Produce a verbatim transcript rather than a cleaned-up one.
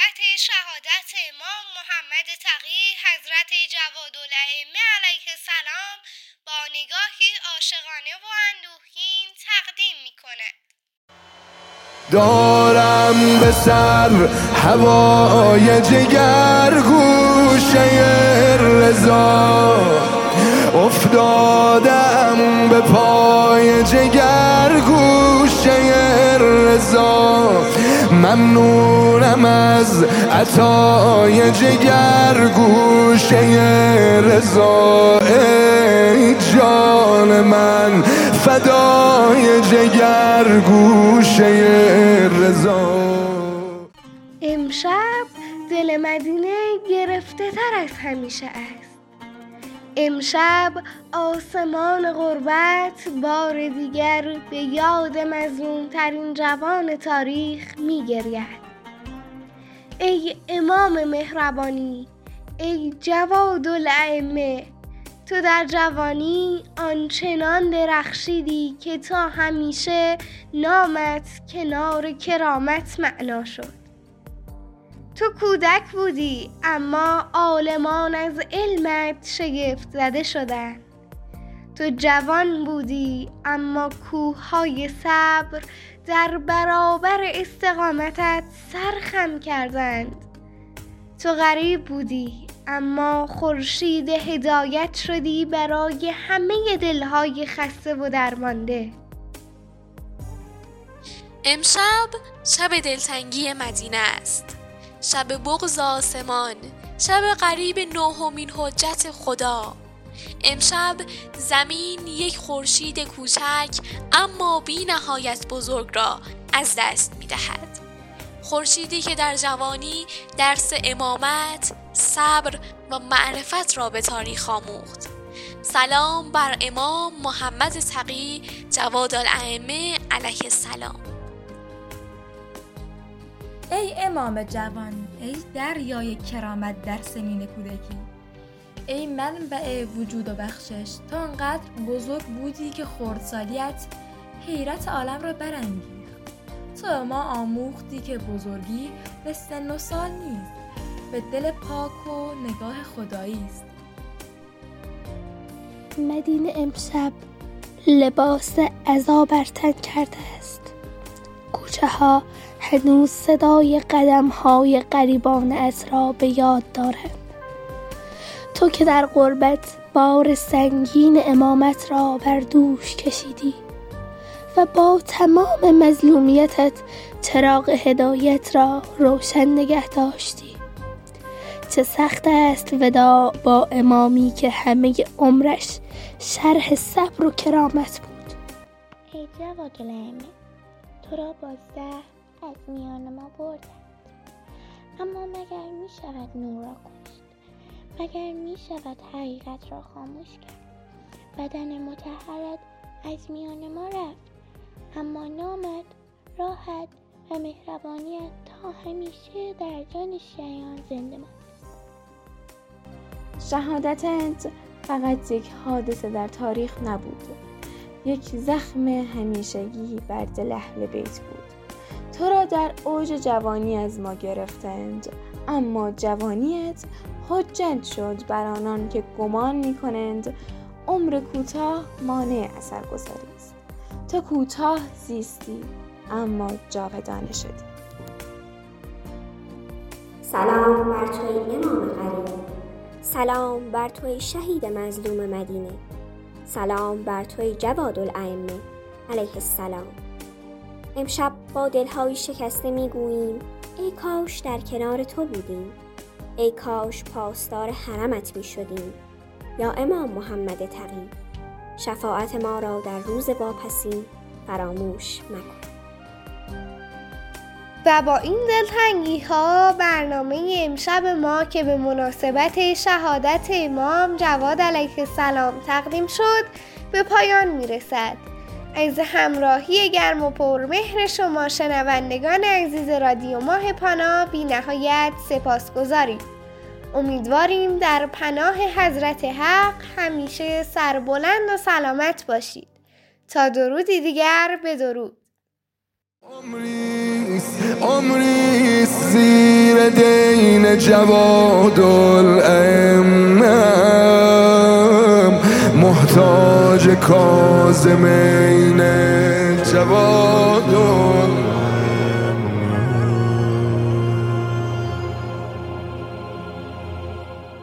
مناسبت شهادت امام محمد تقی حضرت جوادالائمه علیه السلام با نگاهی عاشقانه و اندوهگین تقدیم می‌کند. دارم به سر هوای جگر گوشه رضا، افتادم به پای جگر گوشه رضا، ممنونم از عطای جگر گوشه رضا، ای جان من فدای جگر گوشه رضا. امشب دل مدینه گرفته تر از همیشه است. امشب آسمان غربت بار دیگر به یاد مظلوم ترین جوان تاریخ می گرید. ای امام مهربانی، ای جوادالائمه، تو در جوانی آنچنان درخشیدی که تا همیشه نامت کنار کرامت معنا شد. تو کودک بودی اما عالمان از علمت شگفت زده شدند. تو جوان بودی اما کوههای صبر در برابر استقامتت سرخم کردند. تو غریب بودی اما خورشید هدایت شدی برای همه دلهای خسته و درمانده. امشب شب دلتنگی مدینه است، شب بغض آسمان، شب قریب نهمین حجت خدا. امشب زمین یک خورشید کوچک اما بی نهایت بزرگ را از دست می دهد. خورشیدی که در جوانی درس امامت، صبر و معرفت را به تاریخ آموخت. سلام بر امام محمد تقی جوادالائمه علیه السلام. ای امام جوان، ای دریای کرامت در سنین کودکی، ای منبع وجود و بخشش، تو انقدر بزرگ بودی که خردسالیت حیرت عالم را برانگیخت. تو ما آموختی که بزرگی به سن و سال نیست، به دل پاک و نگاه خدایی است. مدینه امشب لباس عزا بر تن کرده است. کوچه ها هنوز صدای قدم های غریبان عصرا به یاد دارند. تو که در غربت بار سنگین امامت را بر دوش کشیدی و با تمام مظلومیتت چراغ هدایت را روشن نگه داشتی. چه سخت است وداع با امامی که همه عمرش شرح صبر و کرامت بود. ای جوادالائمه، تو را بازده از میان ما بردند، اما مگر می شود نور را کشت؟ مگر می شود حقیقت را خاموش کرد؟ بدن مطهرت از میان ما رفت، اما نامت، راحت و مهربانیت تا همیشه در جان شیعیان زنده ماند. شهادتت فقط یک حادثه در تاریخ نبود، یک زخم همیشگی بر دل اهل بیت بود. تو را در اوج جوانی از ما گرفتند، اما جوانیت حجت شد بر آنان که گمان می‌کنند عمر کوتاه مانع اثرگذاری است. تو کوتاه زیستی اما جاودانه شدی. سلام بر توی امام قریب، سلام بر توی شهید مظلوم مدینه، سلام بر توی جوادالائمه علیه السلام. امشب با دلهای شکسته میگوییم ای کاش در کنار تو بودیم، ای کاش پاسدار حرمت می شدیم. یا امام محمد تقی، شفاعت ما را در روز واپسی فراموش مکن. و با این دلتنگی ها برنامه امشب ما که به مناسبت شهادت امام جواد علیه السلام تقدیم شد به پایان می رسد. از همراهی گرم و پرمهر شما شنوندگان عزیز رادیو ماه پانا بی نهایت سپاسگزاریم. امیدواریم در پناه حضرت حق همیشه سربلند و سلامت باشید. تا درودی دیگر بدرود. عمری عمری زیر دین جوادالائمه‌ام، محتاج کاظمین جوادالائمه.